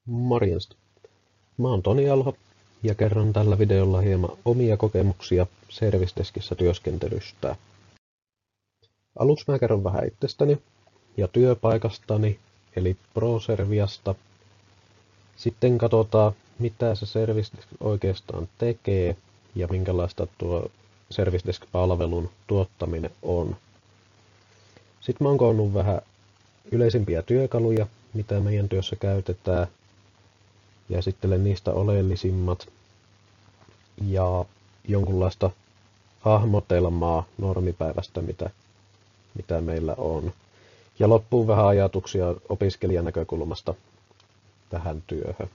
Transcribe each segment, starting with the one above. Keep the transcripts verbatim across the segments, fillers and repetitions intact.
Morjesta. Mä oon Toni Alho ja kerron tällä videolla hieman omia kokemuksia Service-deskissä työskentelystä. Aluksi mä kerron vähän itsestäni ja työpaikastani, eli ProServiasta. Sitten katsotaan, mitä se Service Desk oikeastaan tekee ja minkälaista tuo Service Desk-palvelun tuottaminen on. Sitten mä oon koonnut vähän yleisimpiä työkaluja, mitä meidän työssä käytetään, ja esittelen niistä oleellisimmat ja jonkunlaista hahmotelmaa normipäivästä, mitä, mitä meillä on. Ja loppuun vähän ajatuksia opiskelijan näkökulmasta tähän työhön.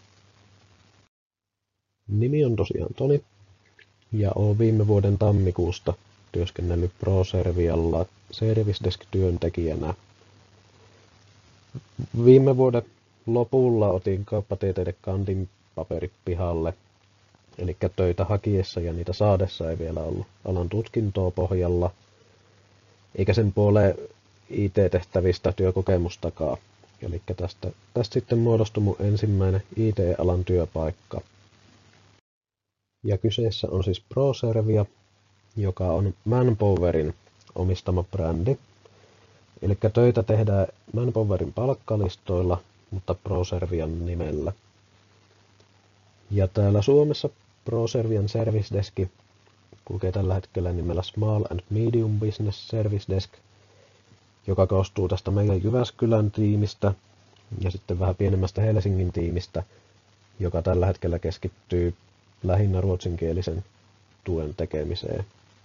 Nimi on tosiaan Toni ja olen viime vuoden tammikuusta työskennellyt ProServialla Service Desk-työntekijänä. Viime vuoden lopulla otin kauppatieteiden kantin paperit pihalle, eli töitä hakiessa ja niitä saadessa ei vielä ollut alan tutkintoa pohjalla, eikä sen puoleen I T-tehtävistä työkokemustakaan. Eli tästä, tästä sitten muodostui mun ensimmäinen I T-alan työpaikka. Ja kyseessä on siis ProServia, joka on Manpowerin omistama brändi. Eli töitä tehdään Manpowerin palkkalistoilla, mutta ProServian nimellä. Ja täällä Suomessa ProServian Service Desk kulkee tällä hetkellä nimellä Small and Medium Business Service Desk, joka koostuu tästä meidän Jyväskylän tiimistä ja sitten vähän pienemmästä Helsingin tiimistä, joka tällä hetkellä keskittyy lähinnä ruotsinkielisen tuen tekemiseen.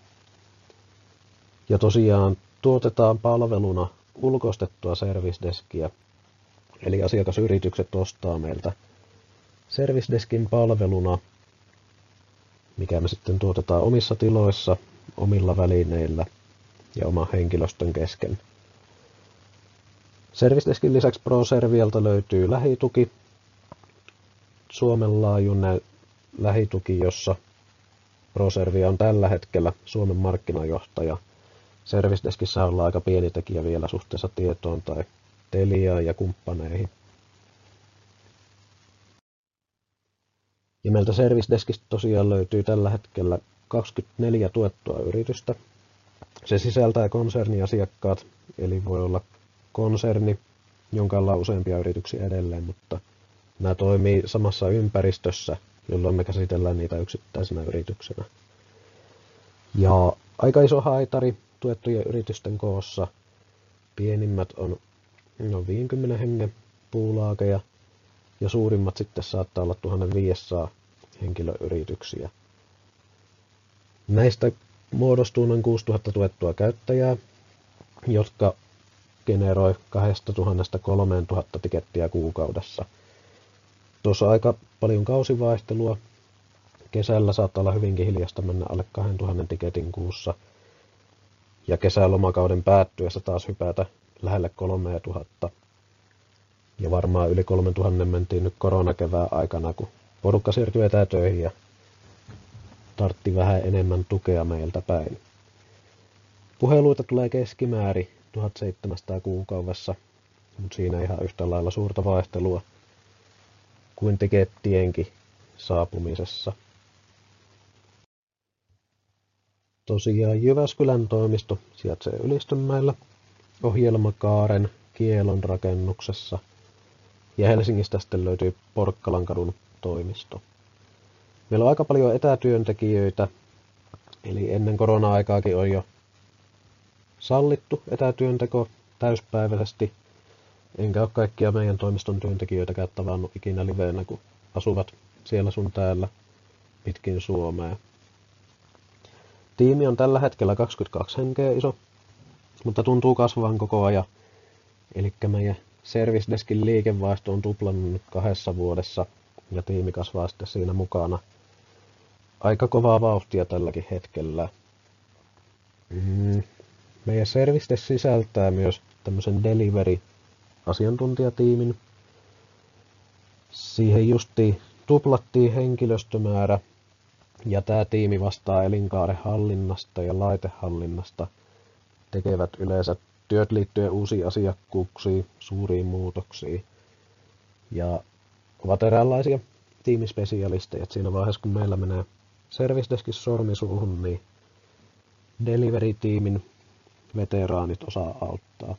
Ja tosiaan tuotetaan palveluna ulkoistettua Service Deskia, eli asiakasyritykset ostaa meiltä Service Deskin palveluna, mikä me sitten tuotetaan omissa tiloissa, omilla välineillä ja oman henkilöstön kesken. Service Deskin lisäksi ProServialta löytyy lähituki, Suomen laajuinen lähituki, jossa ProServia on tällä hetkellä Suomen markkinajohtaja. Service Deskissä ollaan aika pieni tekijä vielä suhteessa tietoon tai Teliaan ja kumppaneihin. Ja meiltä Service Deskistä tosiaan löytyy tällä hetkellä kaksikymmentäneljä tuettua yritystä. Se sisältää konserniasiakkaat, eli voi olla konserni, jonka on useampia yrityksiä edelleen, mutta nämä toimii samassa ympäristössä, jolloin me käsitellään niitä yksittäisenä yrityksenä. Ja aika iso haitari tuettujen yritysten koossa. Pienimmät on noin viidenkymmenen hengen puulaakeja ja suurimmat sitten saattaa olla tuhatviisisataa henkilöyrityksiä. Näistä muodostuu noin kuusituhatta tuettua käyttäjää, jotka generoi kaksituhatta kolmeen tuhanteen tikettiä kuukaudessa. Tuossa on aika paljon kausivaihtelua. Kesällä saattaa olla hyvinkin hiljasta mennä alle kaksituhatta tiketin kuussa. Ja kesälomakauden päättyessä taas hypätä lähelle kolmetuhatta. Ja varmaan yli kolmetuhatta mentiin nyt koronakevään aikana, kun porukka siirtyi etätöihin ja tartti vähän enemmän tukea meiltä päin. Puheluita tulee keskimäärin tuhatseitsemänsataa kuukaudessa, mutta siinä ihan yhtä lailla suurta vaihtelua kuin tikettienkin saapumisessa. Tosiaan Jyväskylän toimisto sijaitsee Ylistönmäellä, Ohjelmakaaren Kielon rakennuksessa ja Helsingistä sitten löytyy Porkkalankadun toimisto. Meillä on aika paljon etätyöntekijöitä, eli ennen korona-aikaakin on jo sallittu etätyönteko täyspäiväisesti, enkä ole kaikkia meidän toimiston työntekijöitäkään tavannut ikinä liveenä, kun asuvat siellä sun täällä pitkin Suomea. Tiimi on tällä hetkellä kaksikymmentäkaksi henkeä iso, mutta tuntuu kasvavan koko ajan. Eli meidän Service Deskin liikevaihto on tuplannut nyt kahdessa vuodessa ja tiimi kasvaa sitten siinä mukana. Aika kovaa vauhtia tälläkin hetkellä. Mm. Meidän Service Desk sisältää myös tämmöisen delivery-asiantuntijatiimin. Siihen justiin tuplattiin henkilöstömäärä. Ja tämä tiimi vastaa elinkaaren hallinnasta ja laitehallinnasta, tekevät yleensä työt liittyen uusiin asiakkuuksiin, suuriin muutoksiin. Ja ovat eräänlaisia tiimispesialisteja. Et siinä vaiheessa, kun meillä menee Service Deskin sormi suuhun, niin Delivery-tiimin veteraanit osaa auttaa.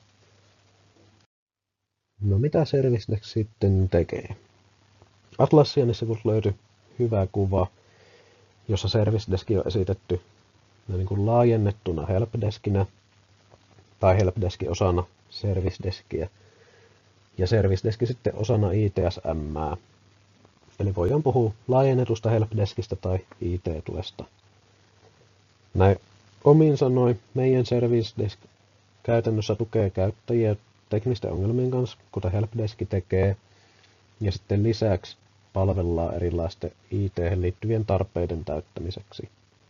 No mitä Service Desk sitten tekee? Atlassian-sivuilta löytyi hyvä kuva, jossa Service Desk on esitetty niin kuin laajennettuna helpdeskinä tai helpdeskin osana Service Deskiä ja Service Desk sitten osana I T S M:ää. Eli voidaan puhua laajennetusta helpdeskistä tai I T-tuesta. Näin omin sanoin, meidän Service Desk käytännössä tukee käyttäjiä teknisten ongelmien kanssa, kuten helpdesk tekee, ja sitten lisäksi palvellaan erilaisten I T:hen liittyvien tarpeiden täyttämiseksi.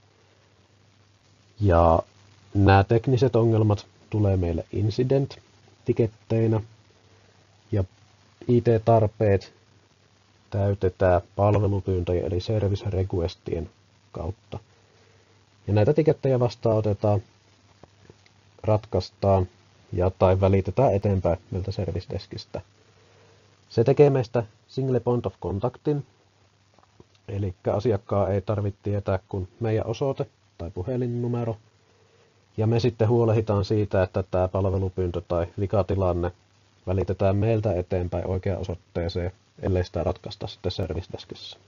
Ja nämä tekniset ongelmat tulee meille incident-tiketteinä, ja I T-tarpeet täytetään palvelupyyntöjen eli service requestien kautta. Ja näitä tikettejä vastaanotetaan, ratkaistaan ja tai välitetään eteenpäin meiltä Service Deskistä. Se tekee meistä single point of contactin, eli asiakkaan ei tarvitse tietää kuin meidän osoite tai puhelinnumero. Ja me sitten huolehditaan siitä, että tämä palvelupyyntö tai vikatilanne välitetään meiltä eteenpäin oikeaan osoitteeseen, ellei sitä ratkaista sitten Service Deskissä.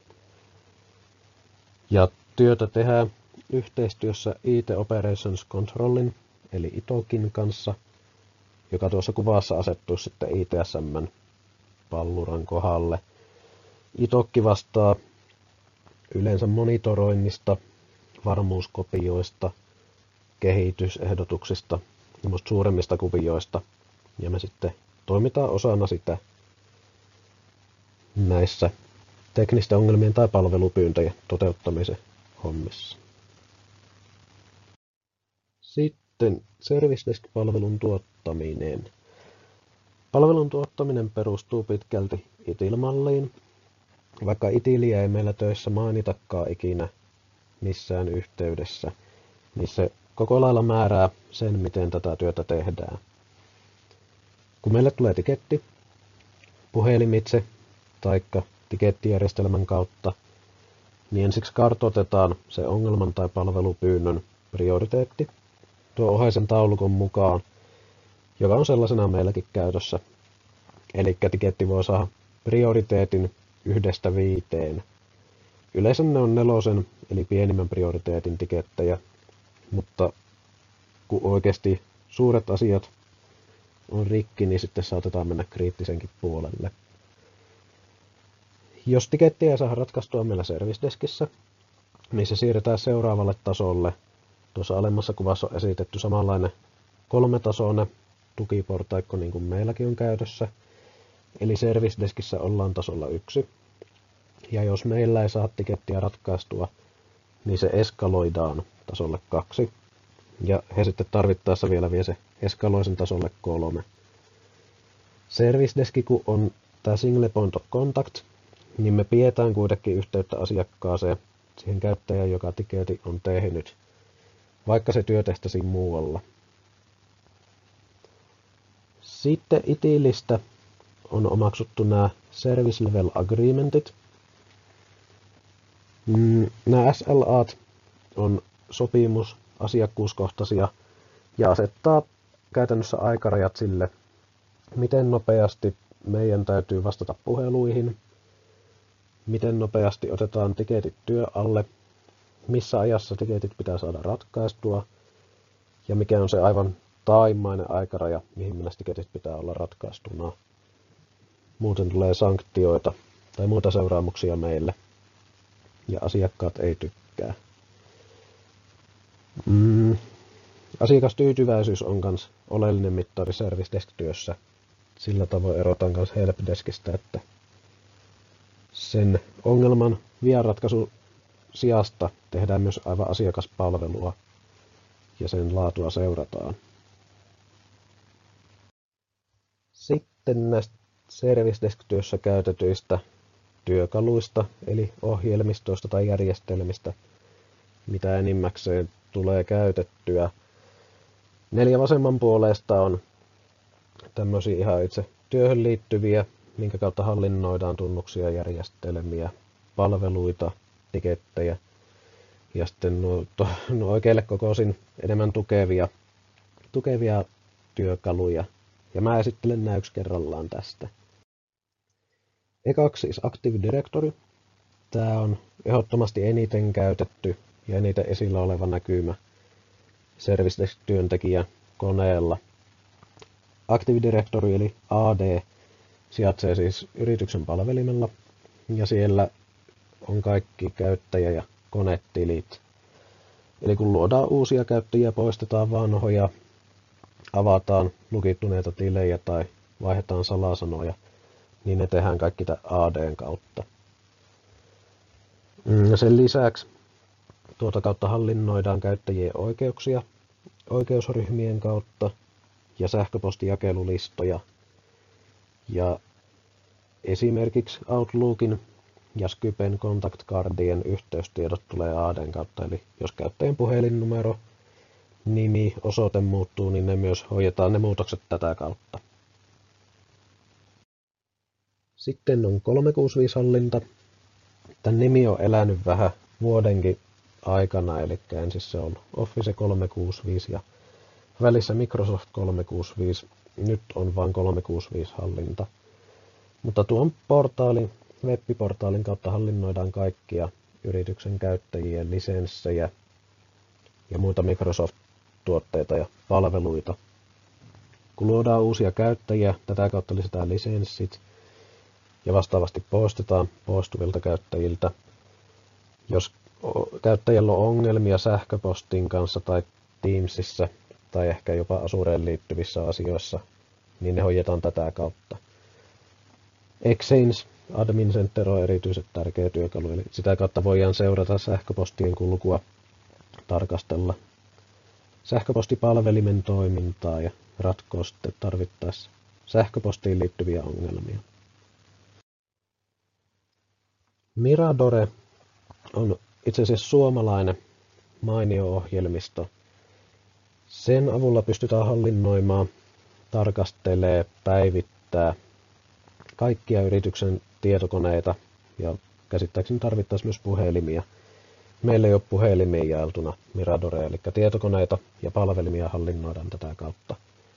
Ja työtä tehdään yhteistyössä I T Operations Controlin, eli I T O Cin kanssa, joka tuossa kuvassa asettuu sitten I T S M:n palluran kohdalle. I T O C vastaa yleensä monitoroinnista, varmuuskopioista, kehitysehdotuksista ja suuremmista kuvioista. Ja me sitten toimitaan osana sitä näissä teknisten ongelmien tai palvelupyyntöjen toteuttamisen hommissa. Sitten Service Desk-palvelun tuottaminen. Palvelun tuottaminen perustuu pitkälti I T I L-malliin, vaikka I T I Liä ei meillä töissä mainitakaan ikinä missään yhteydessä, niin se koko lailla määrää sen, miten tätä työtä tehdään. Kun meille tulee tiketti puhelimitse tai tikettijärjestelmän kautta, niin ensiksi kartoitetaan se ongelman tai palvelupyynnön prioriteetti tuo ohaisen taulukon mukaan, joka on sellaisena meilläkin käytössä. Eli tiketti voi saada prioriteetin yhdestä viiteen. Yleensä ne on nelosen, eli pienimmän prioriteetin tikettejä, mutta kun oikeasti suuret asiat on rikki, niin sitten saatetaan mennä kriittisenkin puolelle. Jos tikettiä ei saa ratkaistua meillä Service Deskissä, niin se siirretään seuraavalle tasolle. Tuossa alemmassa kuvassa on esitetty samanlainen kolmetasoinen tukiportaikko niin kuin meilläkin on käytössä. Eli Service Deskissä ollaan tasolla yksi. Ja jos meillä ei saa tikettiä ratkaistua, niin se eskaloidaan tasolle kaksi. Ja he sitten tarvittaessa vielä vie se eskaloisen tasolle kolme. Service Deski, kun on tämä single point of contact, niin me pidetään kuitenkin yhteyttä asiakkaaseen, siihen käyttäjään, joka tiketin on tehnyt, vaikka se työ tehtäisiin muualla. Sitten I T I Listä on omaksuttu nämä Service Level Agreementit. Nämä S L A:t on sopimus asiakkuuskohtaisia ja asettaa käytännössä aikarajat sille, miten nopeasti meidän täytyy vastata puheluihin, miten nopeasti otetaan tiketit työ alle, missä ajassa tiketit pitää saada ratkaistua ja mikä on se aivan taimainen aikaraja, mihin mennessä tiketit pitää olla ratkaistuna. Muuten tulee sanktioita tai muita seuraamuksia meille ja asiakkaat ei tykkää. Mm. Asiakastyytyväisyys on myös oleellinen mittari Service Desk-työssä. Sillä tavoin erotan myös helpdeskistä, että sen ongelman vieratkaisun sijasta tehdään myös aivan asiakaspalvelua ja sen laatua seurataan. Sitten näistä Service Desk-työssä käytetyistä työkaluista, eli ohjelmistoista tai järjestelmistä, mitä enimmäkseen tulee käytettyä. Neljä vasemman puolesta on tämmöisiä ihan itse työhön liittyviä, minkä kautta hallinnoidaan tunnuksia, järjestelmiä, palveluita, tikettejä ja sitten nuo, to, nuo oikeille kokoisin enemmän tukevia, tukevia työkaluja. Ja mä esittelen nämä yksi kerrallaan tästä. Ekaksi siis Active Directory. Tämä on ehdottomasti eniten käytetty ja eniten esillä oleva näkymä Service Desk-työntekijä koneella. Active Directory eli A D sijaitsee siis yrityksen palvelimella ja siellä on kaikki käyttäjä- ja konetilit. Eli kun luodaan uusia käyttäjiä, poistetaan vanhoja, avataan lukittuneita tilejä tai vaihdetaan salasanoja, niin ne tehdään kaikki tämän A D:n kautta. Sen lisäksi tuota kautta hallinnoidaan käyttäjien oikeuksia oikeusryhmien kautta ja sähköpostijakelulistoja. Ja esimerkiksi Outlookin ja Skypen Contact Cardien yhteystiedot tulee A D:n kautta, eli jos käyttäjän puhelinnumero, nimi, osoite muuttuu, niin ne myös hoidetaan ne muutokset tätä kautta. Sitten on kolmesataakuusikymmentäviisi-hallinta. Tämän nimi on elänyt vähän vuodenkin aikana, eli ensin se on Office kolmesataakuusikymmentäviisi ja välissä Microsoft kolmesataakuusikymmentäviisi. Nyt on vain kolmesataakuusikymmentäviisi-hallinta. Mutta tuon portaalin, web-portaalin kautta hallinnoidaan kaikkia yrityksen käyttäjien lisenssejä ja muita Microsoft-tuotteita ja palveluita. Kun luodaan uusia käyttäjiä, tätä kautta lisätään lisenssit ja vastaavasti poistetaan poistuvilta käyttäjiltä. Jos käyttäjällä on ongelmia sähköpostin kanssa tai Teamsissa tai ehkä jopa Azureen liittyvissä asioissa, niin ne hoidetaan tätä kautta. Exchange Admin Center on erityisen tärkeä työkalu, eli sitä kautta voidaan seurata sähköpostien kulkua, tarkastella sähköpostipalvelimen toimintaa ja ratkoa sitten tarvittaessa sähköpostiin liittyviä ongelmia. Miradore on itse asiassa suomalainen mainio ohjelmisto. Sen avulla pystytään hallinnoimaan, tarkastelee, päivittää kaikkia yrityksen tietokoneita ja käsittääkseni tarvittaisiin myös puhelimia. Meillä ei ole puhelimia jaeltuna Miradore, eli tietokoneita ja palvelimia hallinnoidaan tätä kautta.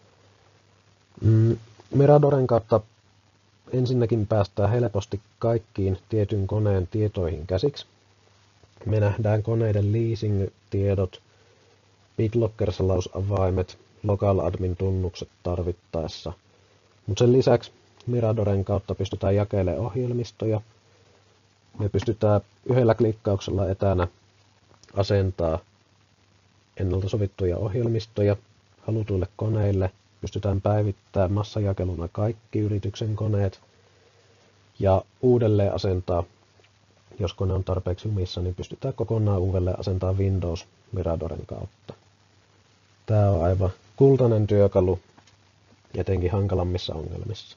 Miradoren kautta ensinnäkin päästään helposti kaikkiin tietyn koneen tietoihin käsiksi. Me nähdään koneiden leasing-tiedot, BitLocker-salausavaimet, local admin tunnukset tarvittaessa. Mutta sen lisäksi Miradoren kautta pystytään jakelemaan ohjelmistoja. Me pystytään yhdellä klikkauksella etänä asentaa ennalta sovittuja ohjelmistoja halutuille koneille. Pystytään päivittämään massajakeluna kaikki yrityksen koneet ja uudelleen asentaa, jos kone on tarpeeksi jumissa, niin pystytään kokonaan uudelleen asentamaan Windows Miradoren kautta. Tämä on aivan kultainen työkalu, etenkin hankalammissa ongelmissa.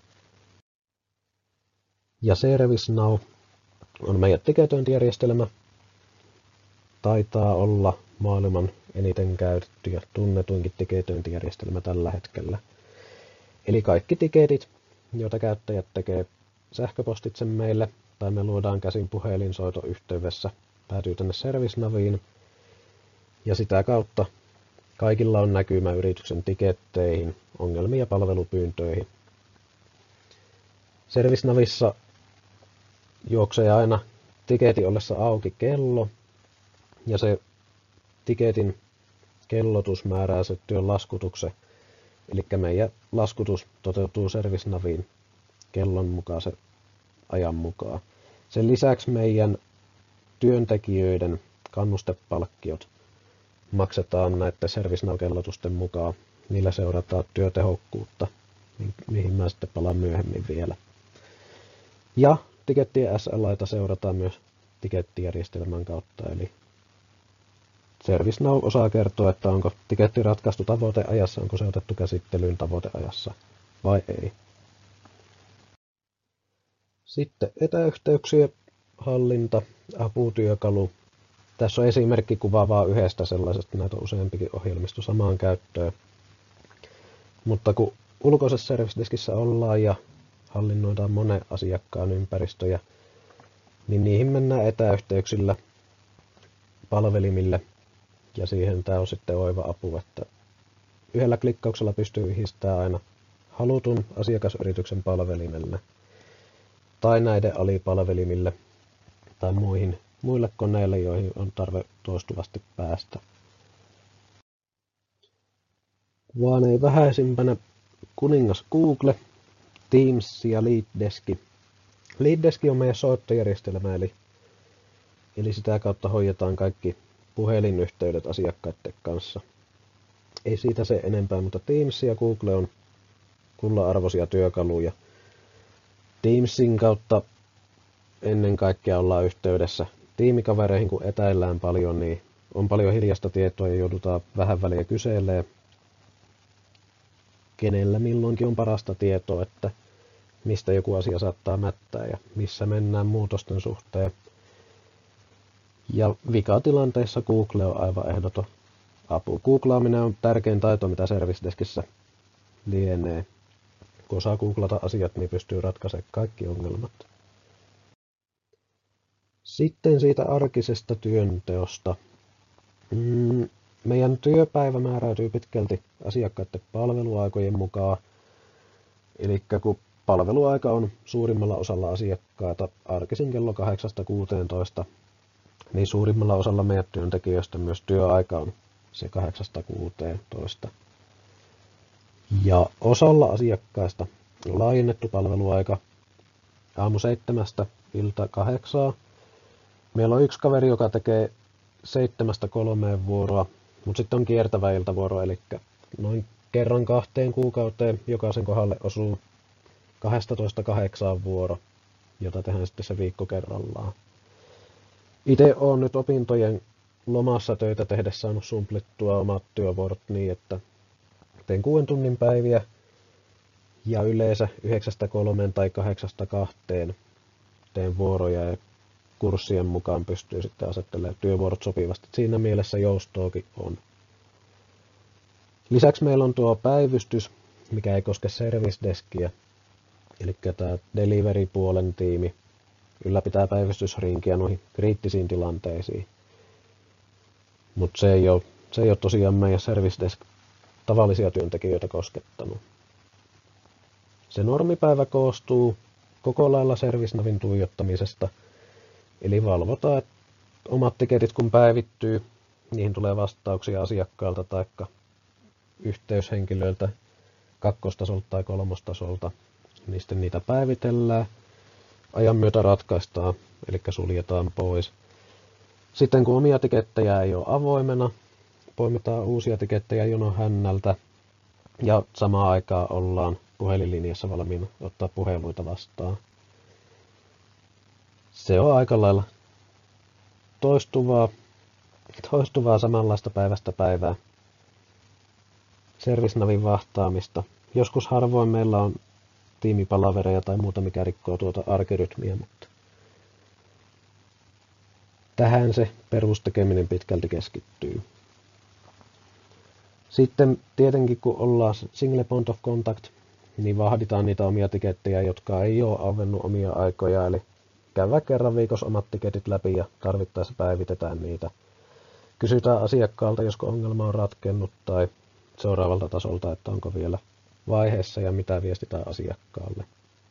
Ja ServiceNow on meidän tiketointijärjestelmä. Taitaa olla maailman eniten käytetty ja tunnetuinkin tiketointijärjestelmä tällä hetkellä. Eli kaikki tiketit, joita käyttäjät tekee sähköpostitse meille, tai me luodaan käsin puhelinsoitoyhteydessä, päätyy tänne ServiceNaviin. Ja sitä kautta kaikilla on näkymä yrityksen tiketteihin, ongelmiin ja palvelupyyntöihin. ServiceNavissa juoksee aina tiketin ollessa auki kello, ja se tiketin kellotus määrää se työn laskutuksen. Eli meidän laskutus toteutuu ServiceNaviin kellon mukaisen ajan mukaan. Sen lisäksi meidän työntekijöiden kannustepalkkiot maksetaan näiden ServiceNav-kellotusten mukaan. Niillä seurataan työtehokkuutta, mihin mä sitten palaan myöhemmin vielä. Ja tikettien S L-aita seurataan myös tikettijärjestelmän kautta, eli ServiceNow osaa kertoa, että onko tiketti ratkaistu tavoiteajassa, onko se otettu käsittelyyn tavoiteajassa vai ei. Sitten etäyhteyksien hallinta, aputyökalu. Tässä on esimerkki kuva vaan yhdestä sellaisesta, näitä on useampikin ohjelmisto samaan käyttöön. Mutta kun ulkoisessa Service Deskissä ollaan ja hallinnoidaan monen asiakkaan ympäristöjä, niin niihin mennään etäyhteyksillä palvelimille, ja siihen tämä on sitten oiva apu, että yhdellä klikkauksella pystyy yhdistämään aina halutun asiakasyrityksen palvelimelle tai näiden alipalvelimille tai muihin, muille koneille, joihin on tarve toistuvasti päästä. Vaan ei vähäisimpänä kuningas Google, Teams ja LeadDesk. LeadDesk on meidän soittojärjestelmä, eli, eli sitä kautta hoidetaan kaikki puhelinyhteydet asiakkaiden kanssa. Ei siitä se enempää, mutta Teams ja Google on kullanarvoisia työkaluja. Teamsin kautta ennen kaikkea ollaan yhteydessä tiimikavereihin, kun etäillään paljon, niin on paljon hiljaista tietoa ja joudutaan vähän väliä kyselemään, kenellä milloinkin on parasta tietoa, että mistä joku asia saattaa mättää ja missä mennään muutosten suhteen. Ja vikatilanteessa Google on aivan ehdoton apu. Googlaaminen on tärkein taito, mitä Service Deskissä lienee. Kun osaa googlata asiat, niin pystyy ratkaisemaan kaikki ongelmat. Sitten siitä arkisesta työnteosta. Mm, meidän työpäivä määräytyy pitkälti asiakkaiden palveluaikojen mukaan. Eli kun palveluaika on suurimmalla osalla asiakkaita arkisin kello kahdeksasta kuuteentoista, niin suurimmalla osalla meidän työntekijöistä myös työaika on se kahdeksasta kuuteentoista. Ja osalla asiakkaista on laajennettu palveluaika aamu seitsemästä ilta kahdeksaa. Meillä on yksi kaveri, joka tekee seitsemästä kolmeen vuoroa, mutta sitten on kiertävä iltavuoro, eli noin kerran kahteen kuukauteen jokaisen kohdalle osuu kaksitoista kahdeksaan vuoro, jota tehdään sitten se viikko kerrallaan. Itse olen nyt opintojen lomassa töitä tehdessä saanut sumplittua omat työvuorot niin, että teen kuuden tunnin päiviä ja yleensä yhdeksästä kolmeen tai kahdeksasta kahteen teen vuoroja ja kurssien mukaan pystyy sitten asettelemaan työvuorot sopivasti. Siinä mielessä joustoakin on. Lisäksi meillä on tuo päivystys, mikä ei koske Service Deskiä, eli tämä delivery-puolen tiimi ylläpitää päivystysrinkiä noihin kriittisiin tilanteisiin. Mutta se ei ole, se ei ole tosiaan meidän Service Desk tavallisia työntekijöitä koskettanut. Se normipäivä koostuu koko lailla ServiceNavin tuijottamisesta, eli valvotaan, että omat tiketit kun päivittyy, niihin tulee vastauksia asiakkailta tai yhteyshenkilöiltä kakkostasolta tai kolmostasolta, niin sitten niitä päivitellään, ajan myötä ratkaistaan, eli suljetaan pois. Sitten kun omia tikettejä ei ole avoimena, poimitaan uusia tikettejä jonon hännältä ja samaan aikaan ollaan puhelinlinjassa valmiina ottaa puheluita vastaan. Se on aika lailla toistuvaa, toistuvaa samanlaista päivästä päivää ServiceNavin vahtaamista. Joskus harvoin meillä on tiimipalavereja tai muuta, mikä rikkoo tuota arkirytmiä, mutta tähän se perustekeminen pitkälti keskittyy. Sitten tietenkin kun ollaan single point of contact, niin vahditaan niitä omia tikettejä, jotka ei ole avennut omia aikoja, eli käydään kerran viikossa omat tiketit läpi ja tarvittaessa päivitetään niitä. Kysytään asiakkaalta, josko ongelma on ratkennut tai seuraavalta tasolta, että onko vielä vaiheessa ja mitä viestitään asiakkaalle.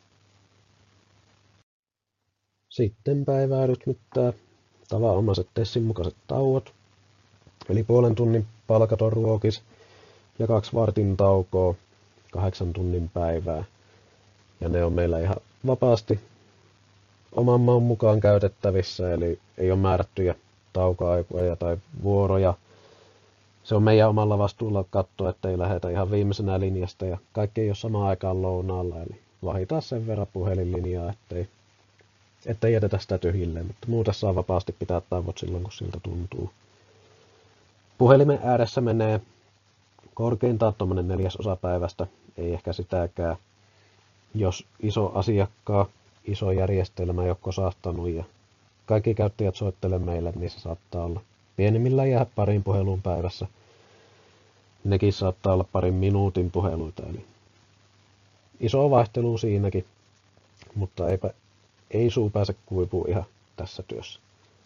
Sitten päivää rytmittää tavanomaiset tessin mukaiset tauot, eli puolen tunnin palkaton ruokis ja kaksi vartin taukoa, kahdeksan tunnin päivää. Ja ne on meillä ihan vapaasti oman maun mukaan käytettävissä, eli ei ole määrättyjä taukoaikoja tai vuoroja. Se on meidän omalla vastuulla katsoa, ettei lähdetä ihan viimeisenä linjasta ja kaikki ei ole samaan aikaan lounaalla, eli vahitaan sen verran puhelinlinjaa, ettei, ettei jätetä sitä tyhjilleen, mutta muuten saa vapaasti pitää tauot silloin, kun siltä tuntuu. Puhelimen ääressä menee korkeintaan tuommoinen neljäsosa päivästä, ei ehkä sitäkään. Jos iso asiakkaa, iso järjestelmä ei ole kosahtanut ja kaikki käyttäjät soittelee meille, niin se saattaa olla pienimmillään jää parin puhelun päivässä. Nekin saattaa olla parin minuutin puheluita, eli iso vaihtelu siinäkin. mutta eipä, ei suu pääse kuivuun ihan tässä työssä.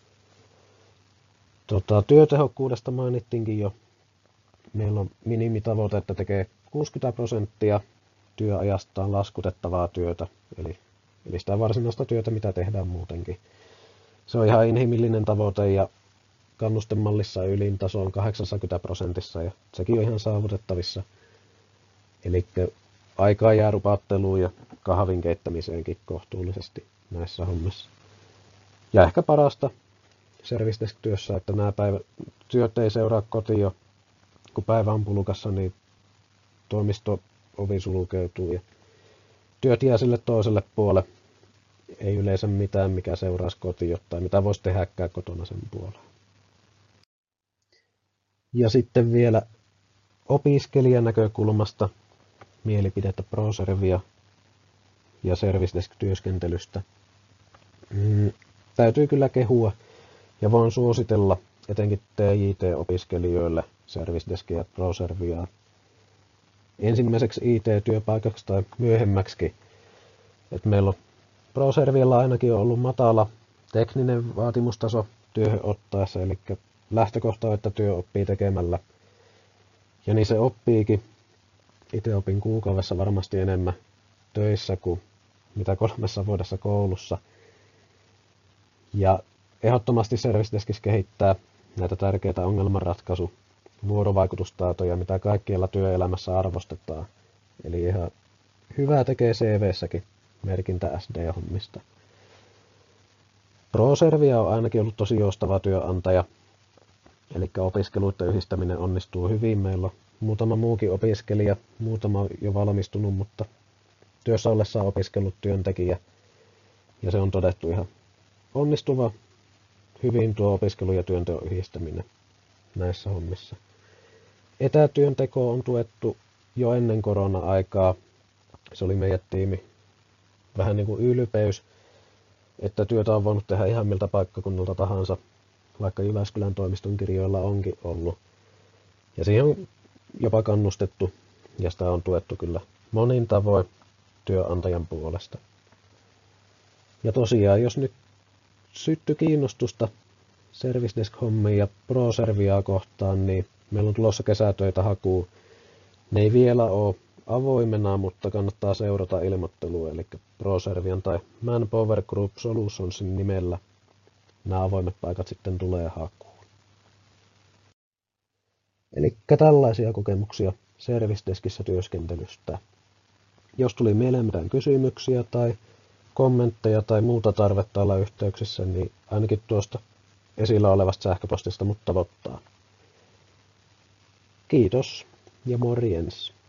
Tota, työtehokkuudesta mainittiinkin jo. Meillä on minimitavoite, että tekee kuusikymmentä prosenttia työajastaan laskutettavaa työtä, eli, eli sitä varsinaista työtä, mitä tehdään muutenkin. Se on ihan inhimillinen tavoite ja kannustemallissa ylin taso on kahdeksankymmentä prosentissa ja sekin on ihan saavutettavissa. Eli aikaa jää rupaatteluun ja kahvin keittämiseenkin kohtuullisesti näissä hommissa. Ja ehkä parasta service desk -työssä, että nämä päivä, työt ei seuraa kotiin jo, kun päivä on pulkassa, niin toimisto-ovi sulkeutuu ja työt jää sille toiselle puolelle. Ei yleensä mitään, mikä seuraisi kotiin tai mitä voisi tehdäkään kotona sen puolella. Ja sitten vielä opiskelijan näkökulmasta mielipidettä ProServia ja service desk -työskentelystä. Mm, täytyy kyllä kehua ja voin suositella etenkin T J T-opiskelijoille service deskia ja ProServiaa ensimmäiseksi I T-työpaikaksi tai myöhemmäksi. Et meillä on ProServialla ainakin on ollut matala tekninen vaatimustaso työhön ottaessa, eli lähtökohta on, että työ oppii tekemällä. Ja niin se oppiikin. Itse opin kuukaudessa varmasti enemmän töissä kuin mitä kolmessa vuodessa koulussa. Ja ehdottomasti service deskissä kehittää näitä tärkeitä ongelmanratkaisu- vuorovaikutustaitoja, mitä kaikkialla työelämässä arvostetaan. Eli ihan hyvää tekee C V:ssäkin merkintä S D-hommista. ProServia on ainakin ollut tosi joustava työnantaja, eli opiskeluiden yhdistäminen onnistuu hyvin. Meillä on muutama muukin opiskelija, muutama jo valmistunut, mutta työssä ollessaan opiskellut työntekijä, ja se on todettu ihan onnistuva hyvin tuo opiskelu- ja työnteon yhdistäminen näissä hommissa. Etätyönteko on tuettu jo ennen korona-aikaa. Se oli meidän tiimi vähän niin kuin ylpeys, että työtä on voinut tehdä ihan miltä paikkakunnalta tahansa, vaikka Jyväskylän toimiston kirjoilla onkin ollut. Ja siihen on jopa kannustettu, ja sitä on tuettu kyllä monin tavoin työnantajan puolesta. Ja tosiaan, jos nyt syttyi kiinnostusta service desk-hommiin ja ProServiaa kohtaan, niin meillä on tulossa kesätöitä hakuun. Ne ei vielä ole avoimena, mutta kannattaa seurata ilmoittelua, eli ProServian tai Manpower Group Solutionsin nimellä nämä avoimet paikat sitten tulee hakuun. Eli tällaisia kokemuksia service deskissä työskentelystä. Jos tuli mieleen mitään kysymyksiä tai kommentteja tai muuta tarvetta olla yhteyksissä, niin ainakin tuosta esillä olevasta sähköpostista mut tavoittaa. Kiitos ja morjens.